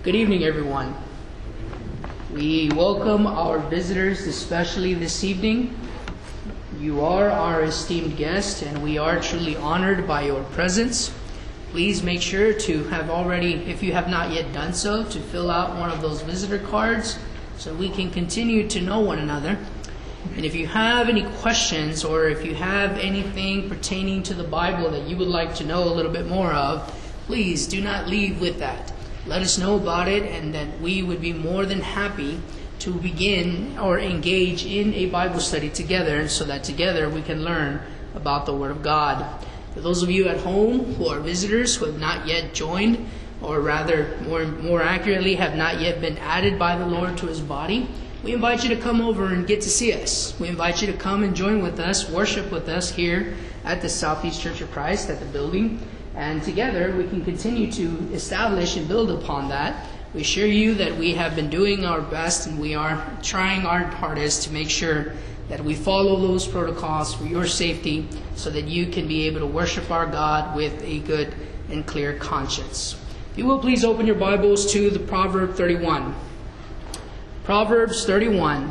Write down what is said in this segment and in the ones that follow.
Good evening, everyone. We welcome our visitors, especially this evening. You are our esteemed guests, and we are truly honored by your presence. Please make sure to have already, if you have not yet done so, to fill out one of those visitor cards so we can continue to know one another. And if you have any questions or if you have anything pertaining to the Bible that you would like to know a little bit more of, please do not leave with that. Let us know about it, and that we would be more than happy to begin or engage in a Bible study together so that together we can learn about the Word of God. For those of you at home who are visitors who have not yet joined, or rather more accurately have not yet been added by the Lord to His body, we invite you to come over and get to see us. We invite you to come and join with us, worship with us here at the Southeast Church of Christ at the building. And together we can continue to establish and build upon that. We assure you that we have been doing our best, and we are trying our hardest to make sure that we follow those protocols for your safety so that you can be able to worship our God with a good and clear conscience. If you will, please open your Bibles to the Proverb 31. Proverbs 31.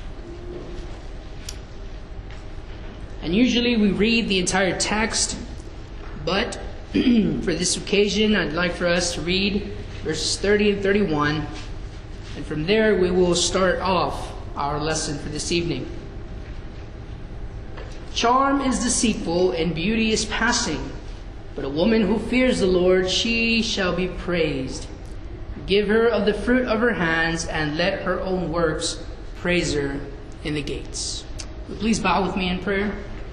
And usually we read the entire text, but for this occasion, I'd like for us to read verses 30 and 31. And from there, we will start off our lesson for this evening. Charm is deceitful and beauty is passing, but a woman who fears the Lord, she shall be praised. Give her of the fruit of her hands, and let her own works praise her in the gates. Please bow with me in prayer.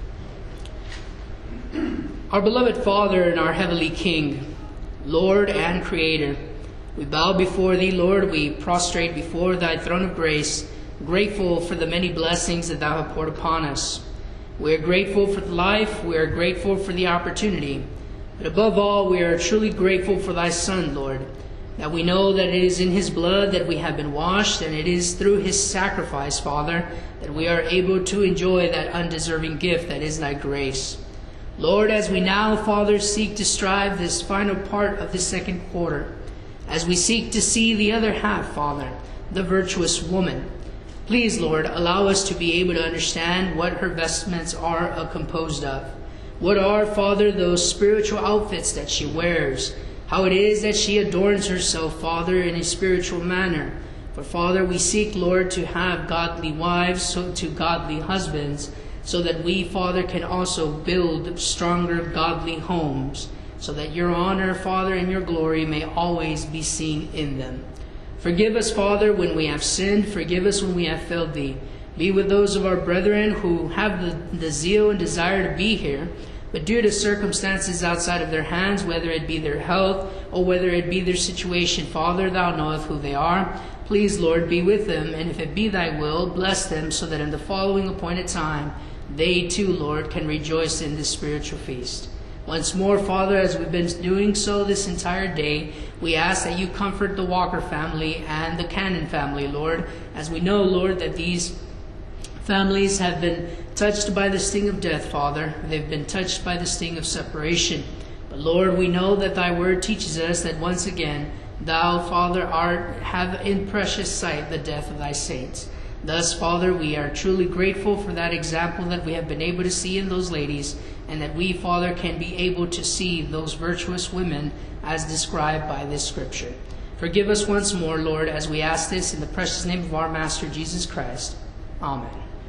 Our beloved Father and our heavenly King, Lord and Creator, we bow before Thee, Lord. We prostrate before Thy throne of grace, grateful for the many blessings that Thou hast poured upon us. We are grateful for the life. We are grateful for the opportunity. But above all, we are truly grateful for Thy Son, Lord, that we know that it is in His blood that we have been washed, and it is through His sacrifice, Father, that we are able to enjoy that undeserving gift that is Thy grace. Lord, as we now, Father, seek to strive this final part of the second quarter, as we seek to see the other half, Father, the virtuous woman, please, Lord, allow us to be able to understand what her vestments are composed of. What are, Father, those spiritual outfits that she wears? How it is that she adorns herself, Father, in a spiritual manner. For, Father, we seek, Lord, to have godly wives, to godly husbands, so that we, Father, can also build stronger, godly homes, so that Your honor, Father, and Your glory may always be seen in them. Forgive us, Father, when we have sinned. Forgive us when we have failed Thee. Be with those of our brethren who have the zeal and desire to be here, but due to circumstances outside of their hands, whether it be their health or whether it be their situation, Father, Thou knowest who they are. Please, Lord, be with them, and if it be Thy will, bless them, so that in the following appointed time, they too, Lord, can rejoice in this spiritual feast. Once more, Father, as we've been doing so this entire day, we ask that You comfort the Walker family and the Cannon family, Lord, as we know, Lord, that these families have been touched by the sting of death, Father. They've been touched by the sting of separation. But Lord, we know that Thy word teaches us that once again, Thou, Father, have in precious sight the death of Thy saints. Thus, Father, we are truly grateful for that example that we have been able to see in those ladies, and that we, Father, can be able to see those virtuous women as described by this Scripture. Forgive us once more, Lord, as we ask this in the precious name of our Master, Jesus Christ. Amen.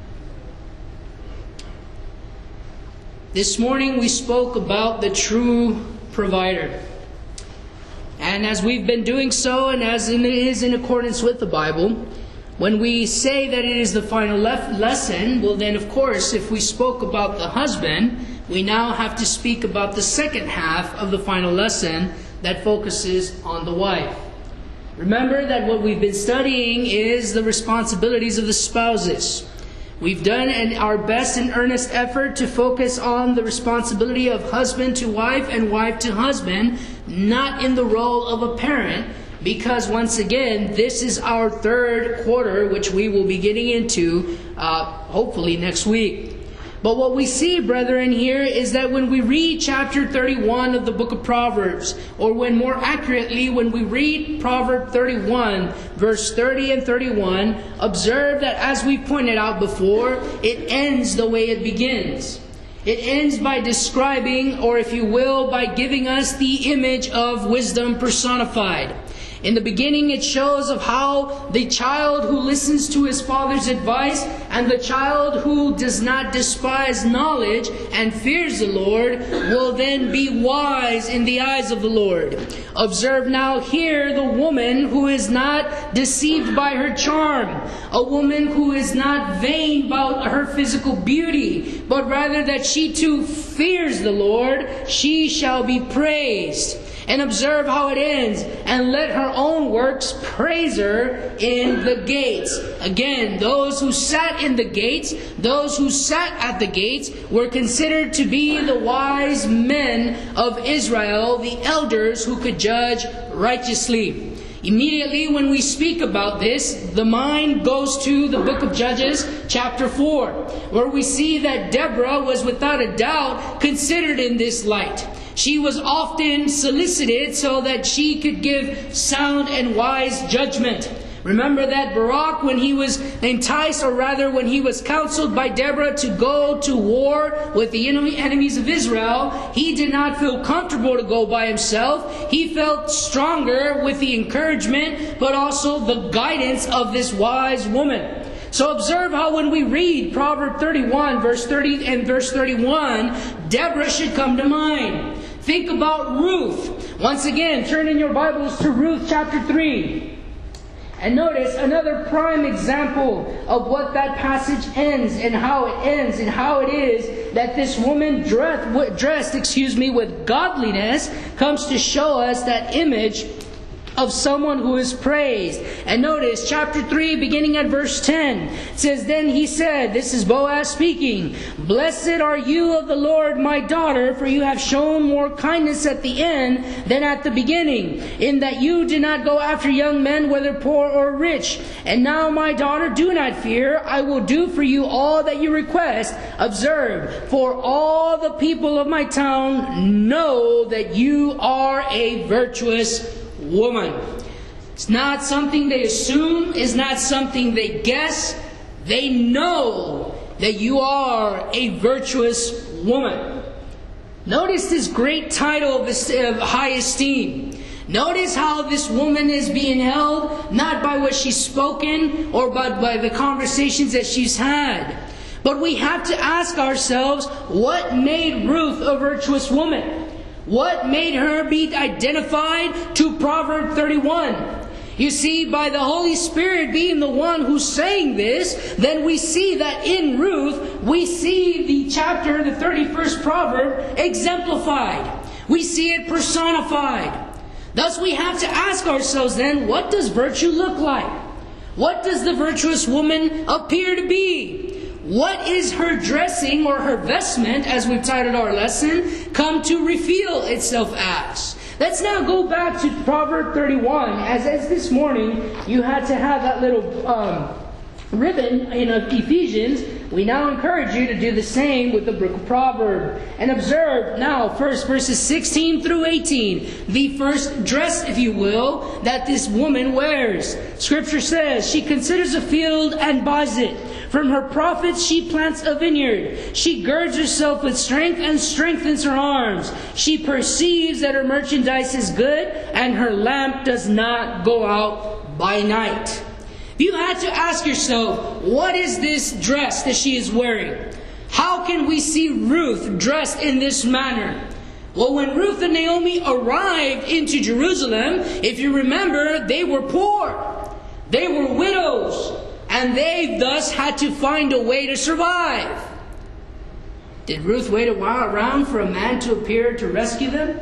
This morning we spoke about the true provider. And as we've been doing so, and as it is in accordance with the Bible, when we say that it is the final lesson, well then, of course, if we spoke about the husband, we now have to speak about the second half of the final lesson that focuses on the wife. Remember that what we've been studying is the responsibilities of the spouses. We've done our best and earnest effort to focus on the responsibility of husband to wife and wife to husband, not in the role of a parent, because once again, this is our third quarter, which we will be getting into hopefully next week. But what we see, brethren, here is that when we read chapter 31 of the book of Proverbs, or when more accurately, when we read Proverb 31, verse 30 and 31, observe that as we pointed out before, it ends the way it begins. It ends by describing, or if you will, by giving us the image of wisdom personified. In the beginning, it shows of how the child who listens to his father's advice and the child who does not despise knowledge and fears the Lord will then be wise in the eyes of the Lord. Observe now here the woman who is not deceived by her charm, a woman who is not vain about her physical beauty, but rather that she too fears the Lord. She shall be praised. And observe how it ends. And let her own works praise her in the gates. Again, those who sat in the gates, those who sat at the gates, were considered to be the wise men of Israel, the elders who could judge righteously. Immediately when we speak about this, the mind goes to the book of Judges, chapter 4, where we see that Deborah was without a doubt considered in this light. She was often solicited so that she could give sound and wise judgment. Remember that Barak, when he was enticed, or rather when he was counseled by Deborah to go to war with the enemies of Israel, he did not feel comfortable to go by himself. He felt stronger with the encouragement, but also the guidance of this wise woman. So observe how when we read Proverb 31, verse 30 and verse 31, Deborah should come to mind. Think about Ruth. Once again, turn in your Bibles to Ruth chapter 3. And notice another prime example of what that passage ends and how it ends and how it is that this woman dressed with godliness comes to show us that image of someone who is praised. And notice chapter 3 beginning at verse 10. It says, "Then he said," this is Boaz speaking, "Blessed are you of the Lord, my daughter, for you have shown more kindness at the end than at the beginning, in that you did not go after young men, whether poor or rich. And now, my daughter, do not fear. I will do for you all that you request. Observe, for all the people of my town know that you are a virtuous woman." It's not something they assume. It's not something they guess. They know that you are a virtuous woman. Notice this great title of high esteem. Notice how this woman is being held, not by what she's spoken or by the conversations that she's had. But we have to ask ourselves, what made Ruth a virtuous woman? What made her be identified to Proverb 31? You see, by the Holy Spirit being the one who's saying this, then we see that in Ruth, we see the chapter, the 31st proverb, exemplified. We see it personified. Thus we have to ask ourselves then, what does virtue look like? What does the virtuous woman appear to be? What is her dressing or her vestment, as we've titled our lesson, come to reveal itself as? Let's now go back to Proverb 31. As this morning you had to have that little ribbon in Ephesians, we now encourage you to do the same with the book of Proverbs. And observe now first verses 16 through 18. The first dress, if you will, that this woman wears. Scripture says, "She considers a field and buys it. From her profits she plants a vineyard. She girds herself with strength and strengthens her arms. She perceives that her merchandise is good, and her lamp does not go out by night." You had to ask yourself, what is this dress that she is wearing? How can we see Ruth dressed in this manner? Well, when Ruth and Naomi arrived into Jerusalem, if you remember, they were poor. They were widows. And they thus had to find a way to survive. Did Ruth wait a while around for a man to appear to rescue them?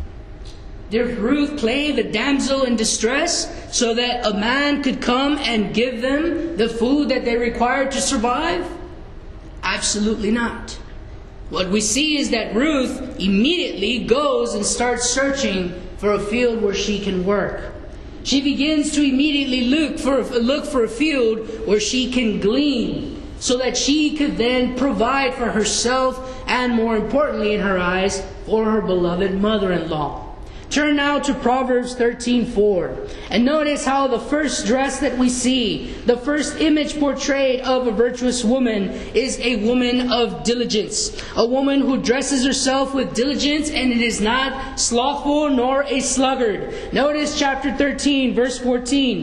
Did Ruth play the damsel in distress so that a man could come and give them the food that they required to survive? Absolutely not. What we see is that Ruth immediately goes and starts searching for a field where she can work. She begins to immediately look for a field where she can glean so that she could then provide for herself and, more importantly in her eyes, for her beloved mother-in-law. Turn now to Proverbs 13:4. And notice how the first dress that we see, the first image portrayed of a virtuous woman, is a woman of diligence. A woman who dresses herself with diligence, and it is not slothful nor a sluggard. Notice chapter 13, verse 4.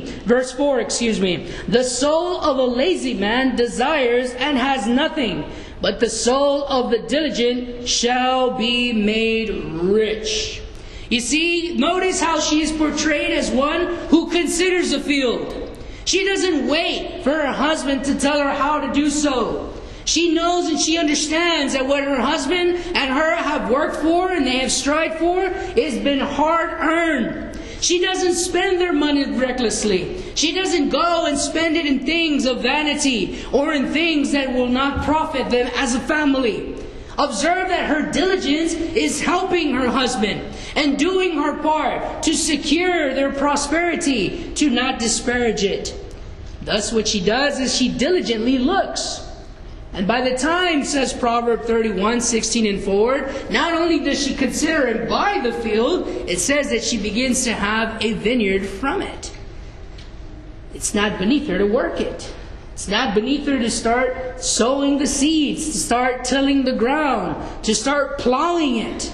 The soul of a lazy man desires and has nothing, but the soul of the diligent shall be made rich. You see, notice how she is portrayed as one who considers a field. She doesn't wait for her husband to tell her how to do so. She knows and she understands that what her husband and her have worked for and they have strived for has been hard earned. She doesn't spend their money recklessly. She doesn't go and spend it in things of vanity or in things that will not profit them as a family. Observe that her diligence is helping her husband and doing her part to secure their prosperity, to not disparage it. Thus what she does is she diligently looks. And by the time, says Proverb 31:16 and forward, not only does she consider and buy the field, it says that she begins to have a vineyard from it. It's not beneath her to work it. It's not beneath her to start sowing the seeds, to start tilling the ground, to start plowing it.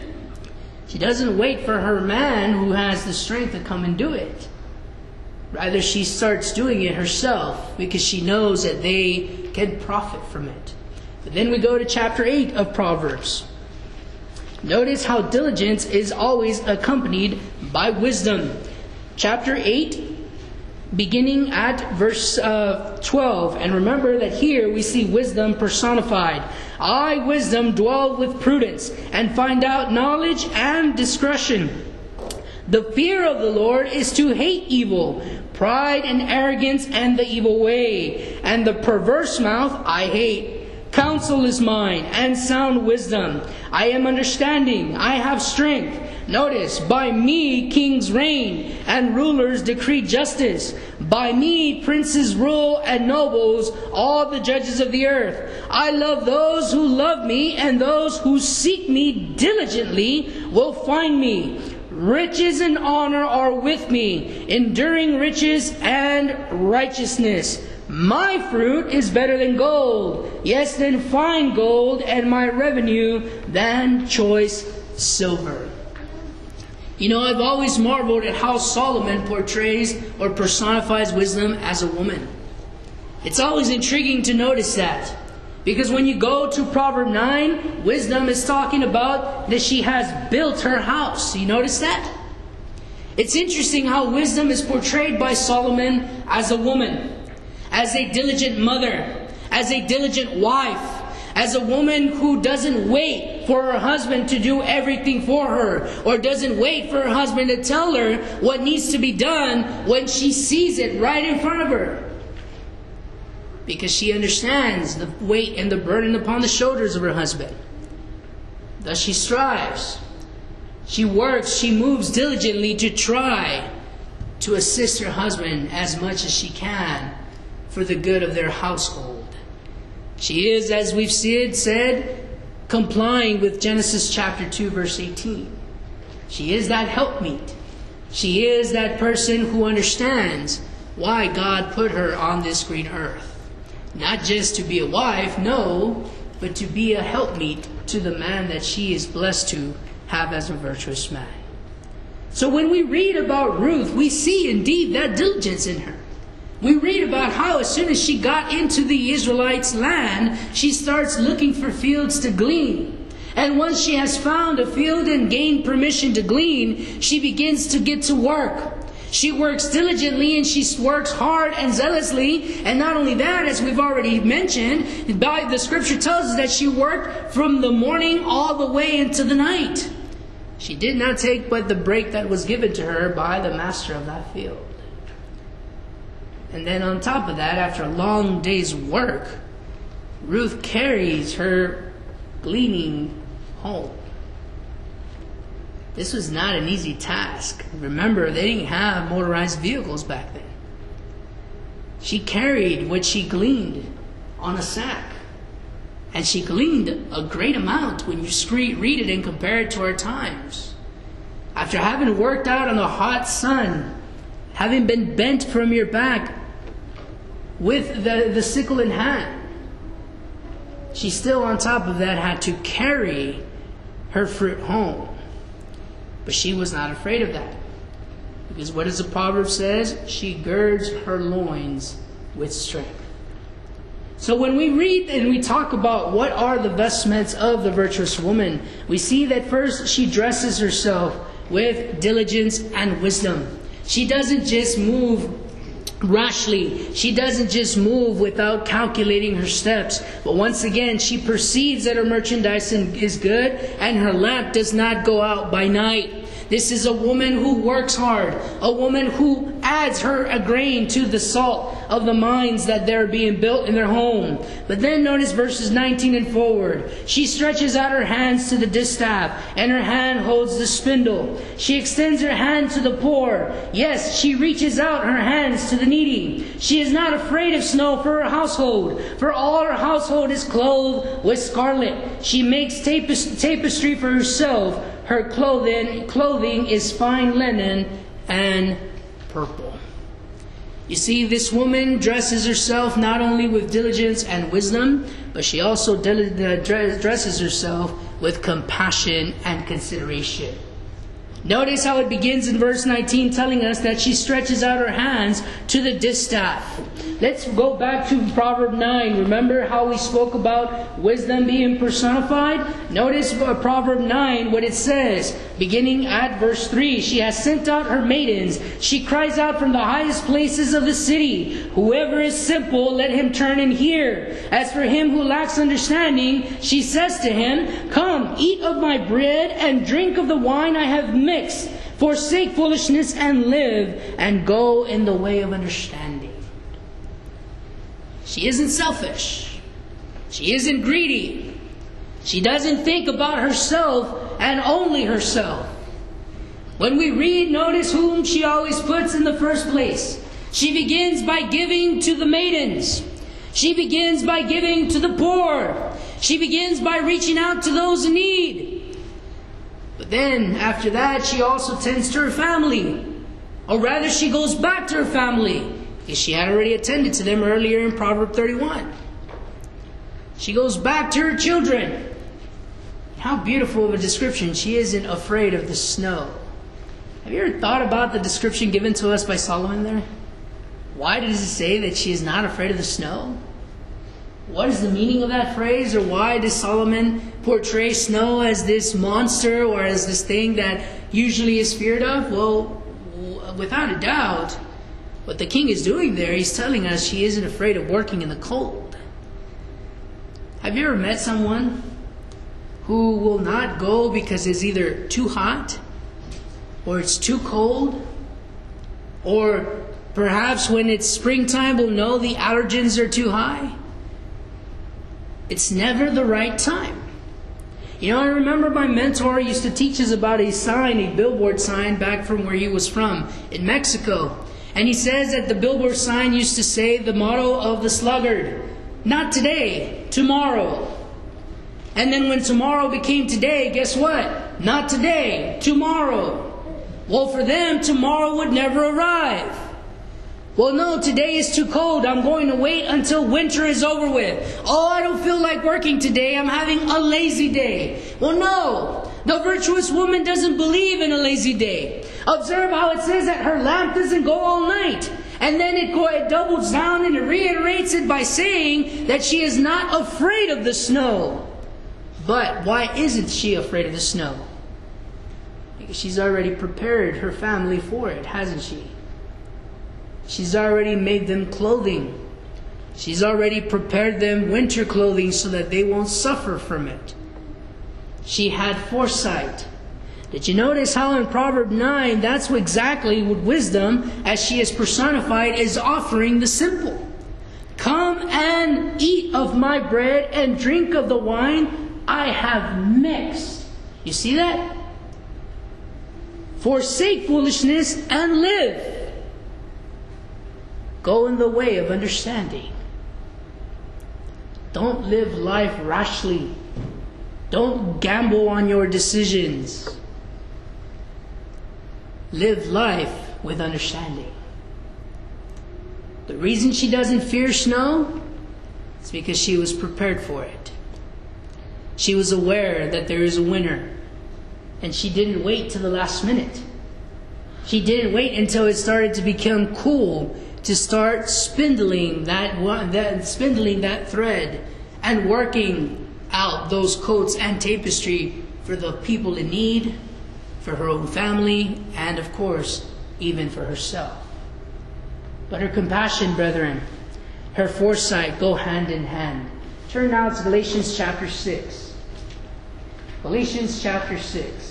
She doesn't wait for her man who has the strength to come and do it. Rather, she starts doing it herself because she knows that they can profit from it. But then we go to chapter 8 of Proverbs. Notice how diligence is always accompanied by wisdom. Chapter 8, beginning at verse 12. And remember that here we see wisdom personified. I, wisdom, dwell with prudence, and find out knowledge and discretion. The fear of the Lord is to hate evil, pride and arrogance and the evil way, and the perverse mouth I hate. Counsel is mine, and sound wisdom. I am understanding, I have strength. Notice, by me kings reign, and rulers decree justice. By me princes rule, and nobles, all the judges of the earth. I love those who love me, and those who seek me diligently will find me. Riches and honor are with me, enduring riches and righteousness. My fruit is better than gold, yes, than fine gold, and my revenue than choice silver. You know, I've always marveled at how Solomon portrays or personifies wisdom as a woman. It's always intriguing to notice that. Because when you go to Proverb 9, wisdom is talking about that she has built her house. You notice that? It's interesting how wisdom is portrayed by Solomon as a woman, as a diligent mother, as a diligent wife, as a woman who doesn't wait for her husband to do everything for her, or doesn't wait for her husband to tell her what needs to be done when she sees it right in front of her. Because she understands the weight and the burden upon the shoulders of her husband. Thus she strives. She works, she moves diligently to try to assist her husband as much as she can for the good of their household. She is, as we've said, complying with Genesis chapter 2, verse 18. She is that helpmeet. She is that person who understands why God put her on this green earth. Not just to be a wife, no, but to be a helpmeet to the man that she is blessed to have as a virtuous man. So when we read about Ruth, we see indeed that diligence in her. We read about how as soon as she got into the Israelites' land, she starts looking for fields to glean. And once she has found a field and gained permission to glean, she begins to get to work. She works diligently and she works hard and zealously. And not only that, as we've already mentioned, the scripture tells us that she worked from the morning all the way into the night. She did not take but the break that was given to her by the master of that field. And then on top of that, after a long day's work, Ruth carries her gleaning home. This was not an easy task. Remember, they didn't have motorized vehicles back then. She carried what she gleaned on a sack. And she gleaned a great amount when you read it and compare it to our times. After having worked out in the hot sun, having been bent from your back with the sickle in hand, she still on top of that had to carry her fruit home. But she was not afraid of that. Because what does the proverb says? She girds her loins with strength. So when we read and we talk about what are the vestments of the virtuous woman, we see that first she dresses herself with diligence and wisdom. She doesn't just move rashly. She doesn't just move without calculating her steps. But once again, she perceives that her merchandise is good and her lamp does not go out by night. This is a woman who works hard, a woman who adds a grain to the salt of the mines that they're being built in their home. But then notice verses 19 and forward. She stretches out her hands to the distaff, and her hand holds the spindle. She extends her hand to the poor. Yes, she reaches out her hands to the needy. She is not afraid of snow for her household, for all her household is clothed with scarlet. She makes tapestry for herself. Her clothing is fine linen and purple. You see, this woman dresses herself not only with diligence and wisdom, but she also dresses herself with compassion and consideration. Notice how it begins in verse 19 telling us that she stretches out her hands to the distaff. Let's go back to Proverb 9. Remember how we spoke about wisdom being personified? Notice Proverb 9, what it says, beginning at verse 3. She has sent out her maidens. She cries out from the highest places of the city. Whoever is simple, let him turn and hear. As for him who lacks understanding, she says to him, come, eat of my bread and drink of the wine I have mixed. Forsake foolishness and live, and go in the way of understanding. She isn't selfish. She isn't greedy. She doesn't think about herself and only herself. When we read, notice whom she always puts in the first place. She begins by giving to the maidens. She begins by giving to the poor. She begins by reaching out to those in need. But then, after that, she also tends to her family. Or rather, she goes back to her family, because she had already attended to them earlier in Proverb 31. She goes back to her children. How beautiful of a description. She isn't afraid of the snow. Have you ever thought about the description given to us by Solomon there? Why does it say that she is not afraid of the snow? What is the meaning of that phrase? Or why does Solomon portray snow as this monster or as this thing that usually is feared of? Well, without a doubt, what the king is doing there, he's telling us she isn't afraid of working in the cold. Have you ever met someone who will not go because it's either too hot or it's too cold, or perhaps when it's springtime will know the allergens are too high? It's never the right time. You know, I remember my mentor used to teach us about a sign, a billboard sign back from where he was from, in Mexico. And he says that the billboard sign used to say the motto of the sluggard, not today, tomorrow. And then when tomorrow became today, guess what? Not today, tomorrow. Well, for them, tomorrow would never arrive. Well, no, today is too cold. I'm going to wait until winter is over with. Oh, I don't feel like working today. I'm having a lazy day. Well, no. The virtuous woman doesn't believe in a lazy day. Observe how it says that her lamp doesn't go all night. And then it doubles down and it reiterates it by saying that she is not afraid of the snow. But why isn't she afraid of the snow? Because she's already prepared her family for it, hasn't she? She's already made them clothing. She's already prepared them winter clothing so that they won't suffer from it. She had foresight. Did you notice how in Proverb 9, that's exactly what wisdom, as she is personified, is offering the simple. Come and eat of my bread and drink of the wine I have mixed. You see that? Forsake foolishness and live. Go in the way of understanding. Don't live life rashly. Don't gamble on your decisions. Live life with understanding. The reason she doesn't fear snow is because she was prepared for it. She was aware that there is a winter. And she didn't wait till the last minute. She didn't wait until it started to become cool to start spindling that thread and working out those coats and tapestry for the people in need, for her own family, and of course, even for herself. But her compassion, brethren, her foresight go hand in hand. Turn now to Galatians chapter 6. Galatians chapter 6.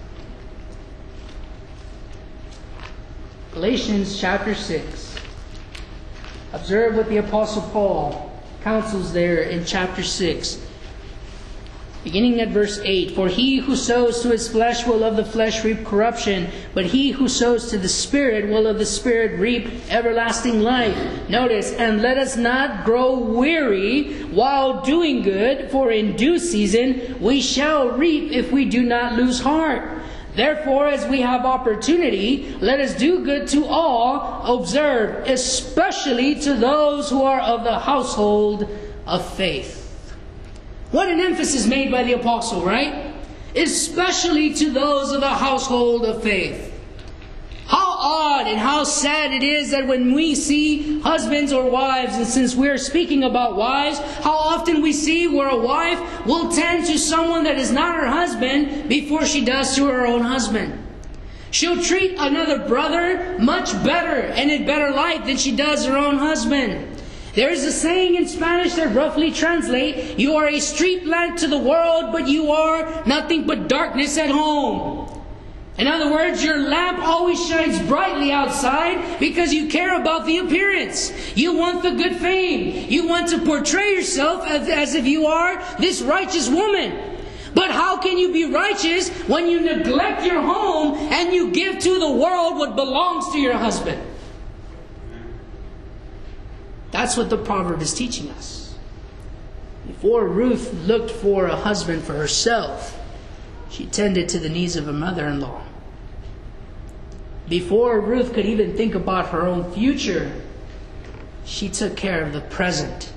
Galatians chapter 6. Observe what the Apostle Paul counsels there in chapter 6. Beginning at verse 8. For he who sows to his flesh will of the flesh reap corruption, but he who sows to the Spirit will of the Spirit reap everlasting life. Notice, and let us not grow weary while doing good, for in due season we shall reap if we do not lose heart. Therefore, as we have opportunity, let us do good to all, observe, especially to those who are of the household of faith. What an emphasis made by the apostle, right? Especially to those of the household of faith. How odd and how sad it is that when we see husbands or wives, and since we're speaking about wives, how often we see where a wife will tend to someone that is not her husband before she does to her own husband. She'll treat another brother much better and in better light than she does her own husband. There is a saying in Spanish that roughly translates, you are a street lamp to the world, but you are nothing but darkness at home. In other words, your lamp always shines brightly outside because you care about the appearance. You want the good fame. You want to portray yourself as if you are this righteous woman. But how can you be righteous when you neglect your home and you give to the world what belongs to your husband? That's what the proverb is teaching us. Before Ruth looked for a husband for herself, she tended to the needs of her mother-in-law. Before Ruth could even think about her own future, she took care of the present.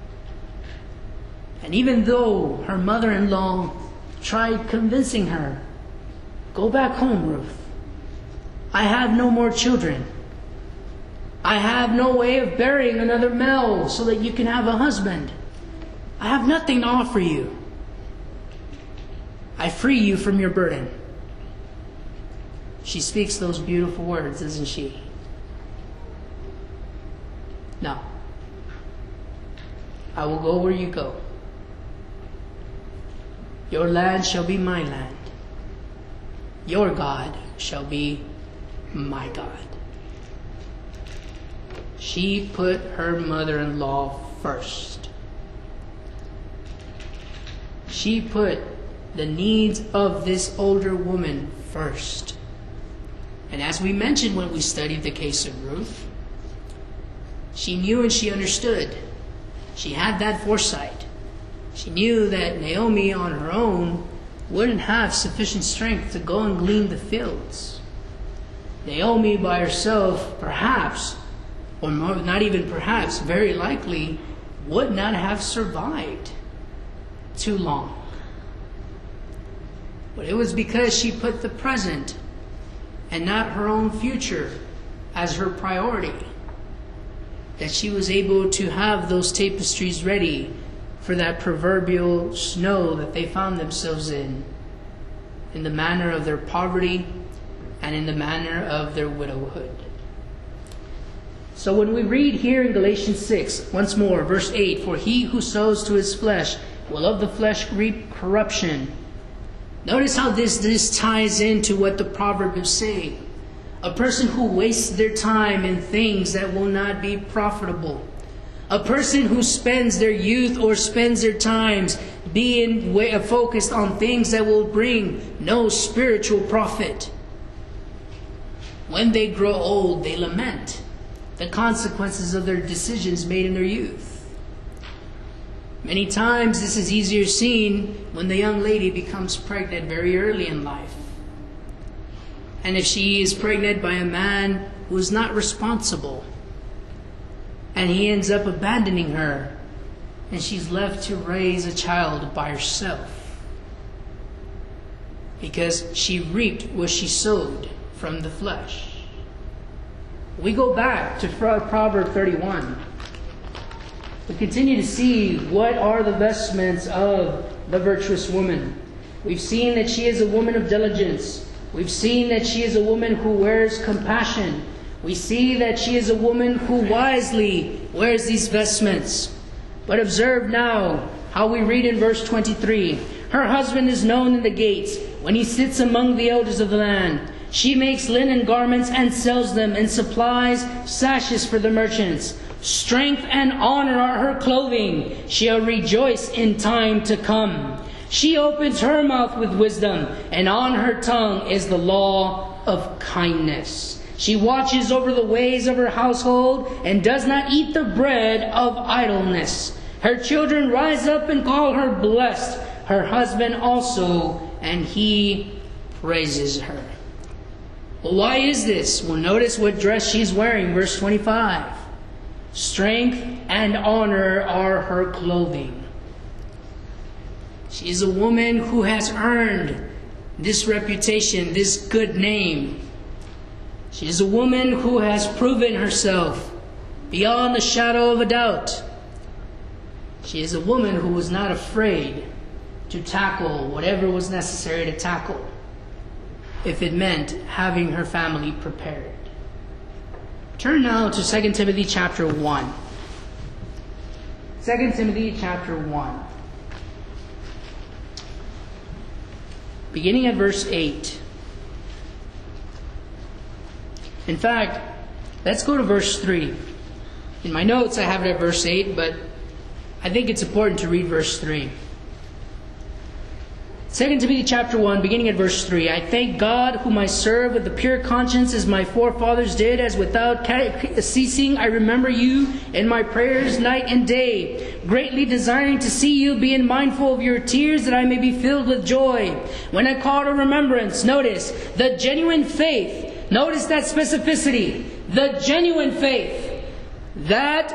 And even though her mother-in-law tried convincing her, go back home, Ruth. I have no more children. I have no way of bearing another male so that you can have a husband. I have nothing to offer you. I free you from your burden. She speaks those beautiful words, doesn't she? No. I will go where you go. Your land shall be my land. Your God shall be my God. She put her mother-in-law first. She put the needs of this older woman first. And as we mentioned when we studied the case of Ruth, she knew and she understood. She had that foresight. She knew that Naomi on her own wouldn't have sufficient strength to go and glean the fields. Naomi by herself, perhaps, or not even perhaps, very likely, would not have survived too long. But it was because she put the present and not her own future as her priority that she was able to have those tapestries ready for that proverbial snow that they found themselves in the manner of their poverty and in the manner of their widowhood. So when we read here in Galatians 6, once more, verse 8, for he who sows to his flesh will of the flesh reap corruption. Notice how this ties into what the proverb is saying. A person who wastes their time in things that will not be profitable. A person who spends their youth or spends their times being focused on things that will bring no spiritual profit. When they grow old, they lament the consequences of their decisions made in their youth. Many times this is easier seen when the young lady becomes pregnant very early in life. And if she is pregnant by a man who is not responsible, and he ends up abandoning her, and she's left to raise a child by herself, because she reaped what she sowed from the flesh. We go back to Proverbs 31. We continue to see what are the vestments of the virtuous woman. We've seen that she is a woman of diligence. We've seen that she is a woman who wears compassion. We see that she is a woman who wisely wears these vestments. But observe now how we read in verse 23. Her husband is known in the gates when he sits among the elders of the land. She makes linen garments and sells them, and supplies sashes for the merchants. Strength and honor are her clothing. She'll rejoice in time to come. She opens her mouth with wisdom, and on her tongue is the law of kindness. She watches over the ways of her household, and does not eat the bread of idleness. Her children rise up and call her blessed. Her husband also, and he praises her. Well, why is this? Well, notice what dress she's wearing, verse 25. Strength and honor are her clothing. She is a woman who has earned this reputation, this good name. She is a woman who has proven herself beyond the shadow of a doubt. She is a woman who was not afraid to tackle whatever was necessary to tackle, if it meant having her family prepared. Turn now to 2 Timothy chapter 1. 2 Timothy chapter 1. Beginning at verse 8. In fact, let's go to verse 3. In my notes I have it at verse 8, but I think it's important to read verse 3. 2 Timothy chapter 1, beginning at verse 3. I thank God, whom I serve with a pure conscience, as my forefathers did, as without ceasing I remember you in my prayers night and day, greatly desiring to see you, being mindful of your tears, that I may be filled with joy. When I call to remembrance, notice, the genuine faith. Notice that specificity. The genuine faith that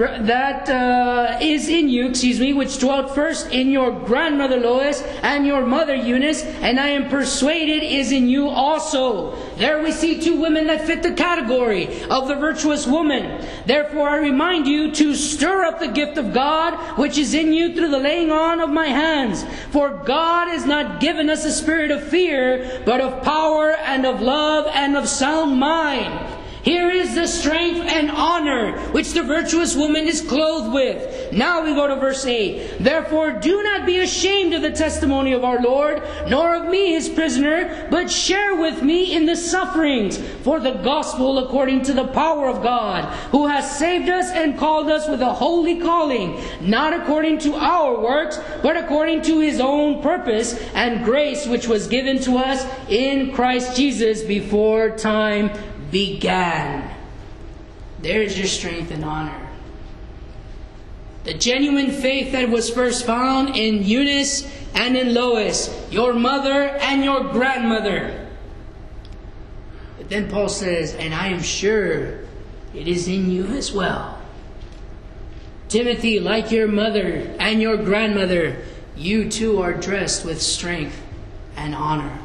is in you, which dwelt first in your grandmother Lois and your mother Eunice, and I am persuaded is in you also. There we see two women that fit the category of the virtuous woman. Therefore I remind you to stir up the gift of God which is in you through the laying on of my hands. For God has not given us a spirit of fear, but of power and of love and of sound mind. Here is the strength and honor which the virtuous woman is clothed with. Now we go to verse 8. Therefore do not be ashamed of the testimony of our Lord, nor of me his prisoner, but share with me in the sufferings for the gospel according to the power of God, who has saved us and called us with a holy calling, not according to our works, but according to his own purpose and grace which was given to us in Christ Jesus before time began. There's your strength and honor. The genuine faith that was first found in Eunice and in Lois, your mother and your grandmother. But then Paul says, and I am sure it is in you as well. Timothy, like your mother and your grandmother, you too are dressed with strength and honor.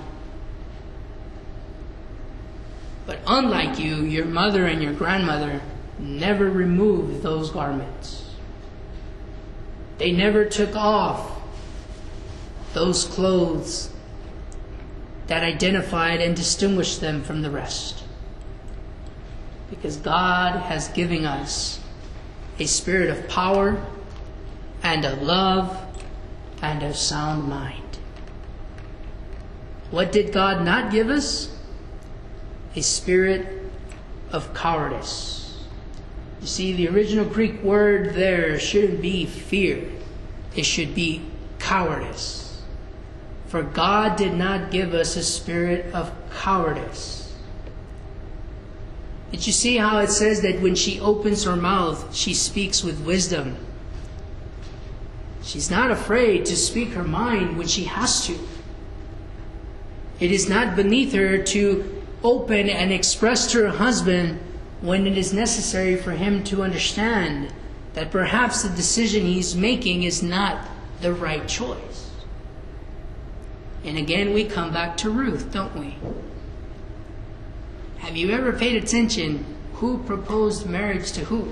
But unlike you, your mother and your grandmother never removed those garments. They never took off those clothes that identified and distinguished them from the rest. Because God has given us a spirit of power and of love and of sound mind. What did God not give us? A spirit of cowardice. You see, the original Greek word there shouldn't be fear. It should be cowardice. For God did not give us a spirit of cowardice. Did you see how it says that when she opens her mouth, she speaks with wisdom? She's not afraid to speak her mind when she has to. It is not beneath her to open and express to her husband when it is necessary for him to understand that perhaps the decision he's making is not the right choice. And again, we come back to Ruth, don't we? Have you ever paid attention who proposed marriage to who?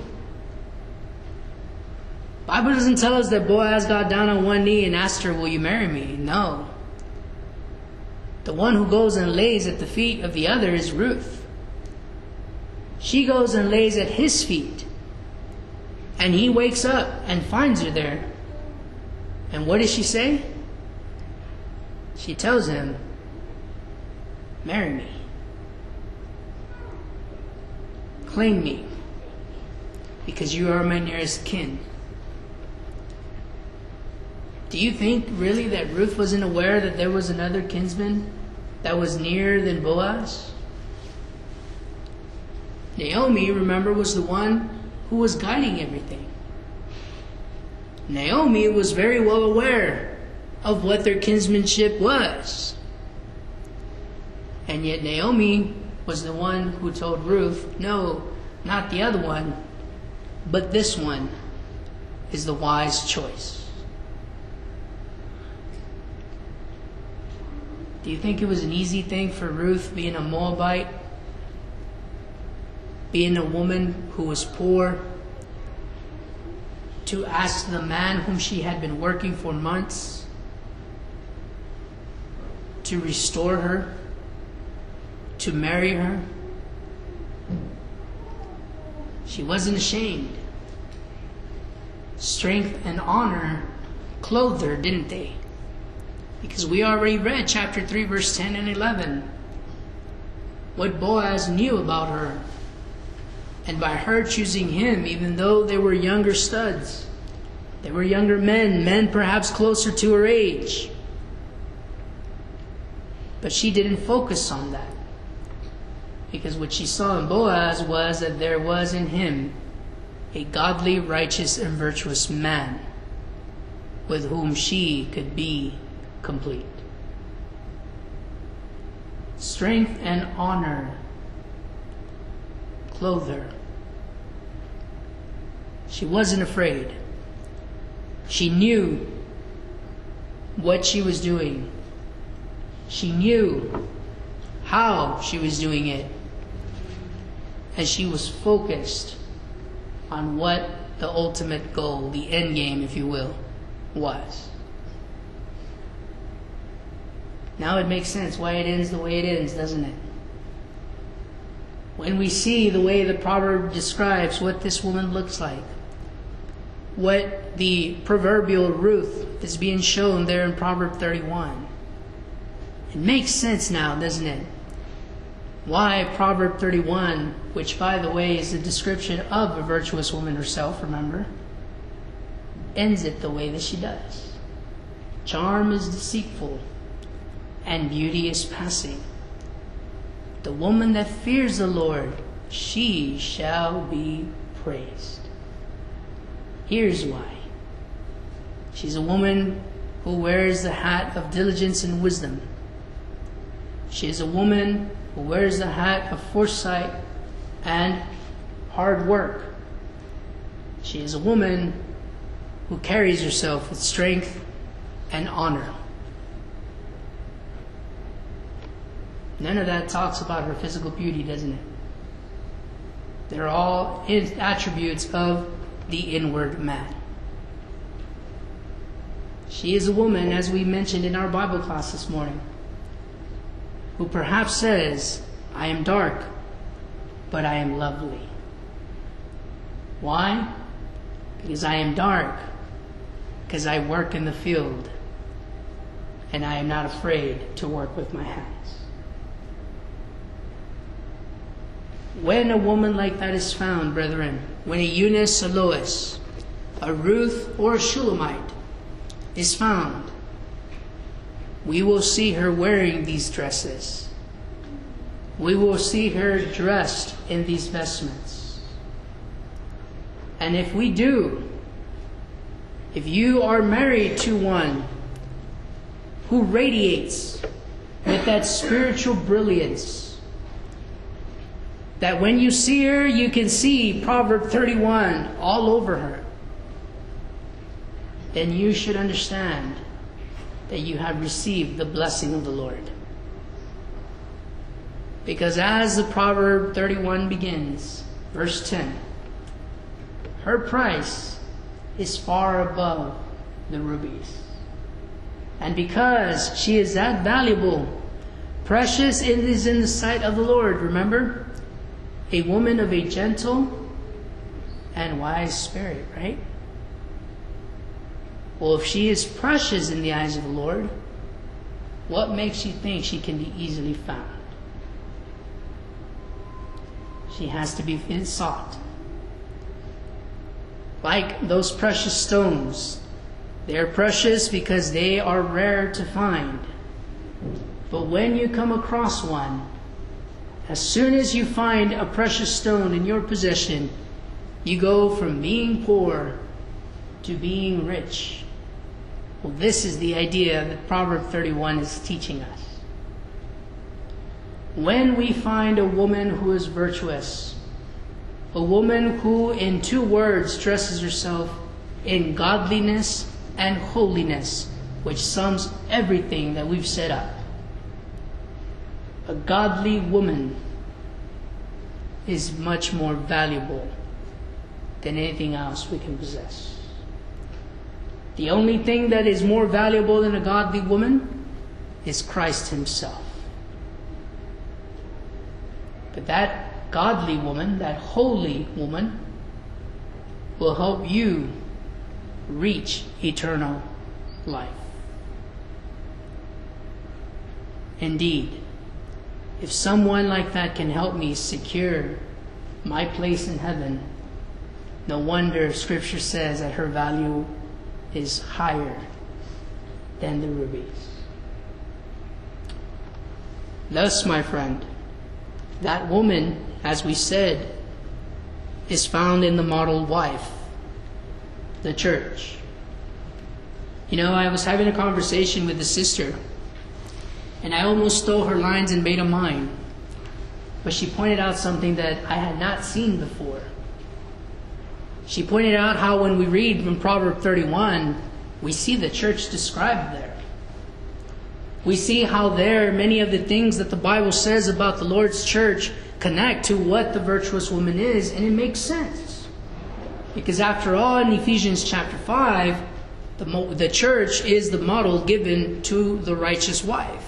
The Bible doesn't tell us that Boaz got down on one knee and asked her, "Will you marry me?" No. The one who goes and lays at the feet of the other is Ruth. She goes and lays at his feet. And he wakes up and finds her there. And what does she say? She tells him, "Marry me. Claim me, because you are my nearest kin." Do you think really that Ruth wasn't aware that there was another kinsman that was nearer than Boaz? Naomi, remember, was the one who was guiding everything. Naomi was very well aware of what their kinsmanship was. And yet Naomi was the one who told Ruth, "No, not the other one, but this one is the wise choice." Do you think it was an easy thing for Ruth, being a Moabite, being a woman who was poor, to ask the man whom she had been working for months to restore her, to marry her? She wasn't ashamed. Strength and honor clothed her, didn't they? Because we already read chapter 3, verse 10 and 11. What Boaz knew about her. And by her choosing him, even though they were younger studs, they were younger men perhaps closer to her age. But she didn't focus on that. Because what she saw in Boaz was that there was in him a godly, righteous, and virtuous man with whom she could be complete. Strength and honor clothed her. She wasn't afraid. She knew what she was doing. She knew how she was doing it. And she was focused on what the ultimate goal, the end game, if you will, was. Now it makes sense why it ends the way it ends, doesn't it? When we see the way the proverb describes what this woman looks like, what the proverbial Ruth is being shown there in Proverb 31, it makes sense now, doesn't it? Why Proverb 31, which by the way is a description of a virtuous woman herself, remember, ends it the way that she does. Charm is deceitful, and beauty is passing. The woman that fears the Lord, she shall be praised. Here's why. She's a woman who wears the hat of diligence and wisdom. She is a woman who wears the hat of foresight and hard work. She is a woman who carries herself with strength and honor. None of that talks about her physical beauty, doesn't it? They're all attributes of the inward man. She is a woman, as we mentioned in our Bible class this morning, who perhaps says, "I am dark, but I am lovely." Why? Because I am dark, because I work in the field, and I am not afraid to work with my hands. When a woman like that is found, brethren, when a Eunice, a Lois, a Ruth, or a Shulamite is found, we will see her wearing these dresses. We will see her dressed in these vestments. And if we do, If you are married to one who radiates with that spiritual brilliance, that when you see her, you can see Proverb 31 all over her, then you should understand that you have received the blessing of the Lord. Because as the Proverb 31 begins, verse 10, her price is far above the rubies. And because she is that valuable, precious it is in the sight of the Lord. Remember? A woman of a gentle and wise spirit, right? Well, if she is precious in the eyes of the Lord, what makes you think she can be easily found? She has to be sought. Like those precious stones, they are precious because they are rare to find. But when you come across one, as soon as you find a precious stone in your possession, you go from being poor to being rich. Well, this is the idea that Proverb 31 is teaching us. When we find a woman who is virtuous, a woman who in 2 words dresses herself in godliness and holiness, which sums everything that we've set up. A godly woman is much more valuable than anything else we can possess. The only thing that is more valuable than a godly woman is Christ Himself. But that godly woman, that holy woman, will help you reach eternal life. Indeed, if someone like that can help me secure my place in heaven, no wonder Scripture says that her value is higher than the rubies. Thus, my friend, that woman, as we said, is found in the model wife, the church. You know, I was having a conversation with a sister, and I almost stole her lines and made them mine. But she pointed out something that I had not seen before. She pointed out how when we read from Proverb 31, we see the church described there. We see how there many of the things that the Bible says about the Lord's church connect to what the virtuous woman is, and it makes sense. Because after all, in Ephesians chapter 5, the church is the model given to the righteous wife.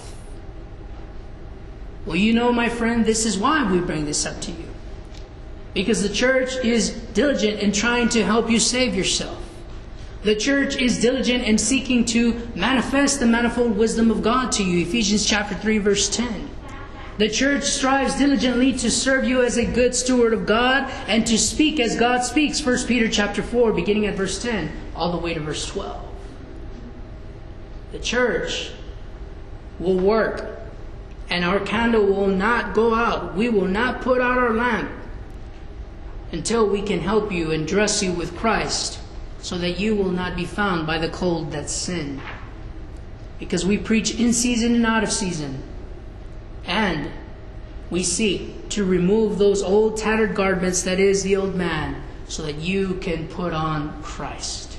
Well, you know, my friend, this is why we bring this up to you. Because the church is diligent in trying to help you save yourself. The church is diligent in seeking to manifest the manifold wisdom of God to you. Ephesians chapter 3, verse 10. The church strives diligently to serve you as a good steward of God and to speak as God speaks. 1 Peter chapter 4, beginning at verse 10, all the way to verse 12. The church will work, and our candle will not go out. We will not put out our lamp until we can help you and dress you with Christ, so that you will not be found by the cold that's sin. Because we preach in season and out of season. And we seek to remove those old tattered garments, that is the old man, so that you can put on Christ.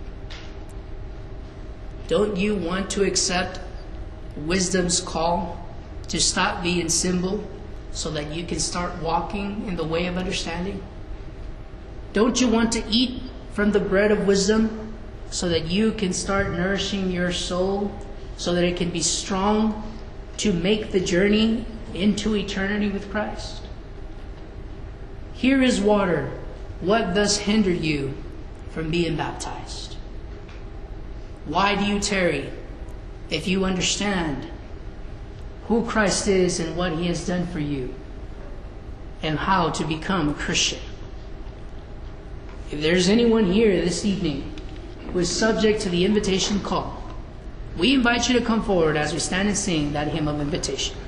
Don't you want to accept wisdom's call to stop being simple so that you can start walking in the way of understanding? Don't you want to eat from the bread of wisdom so that you can start nourishing your soul so that it can be strong to make the journey into eternity with Christ? Here is water. What thus hindered you from being baptized? Why do you tarry if you understand who Christ is and what He has done for you and how to become a Christian? If there's anyone here this evening who is subject to the invitation call, we invite you to come forward as we stand and sing that hymn of invitation.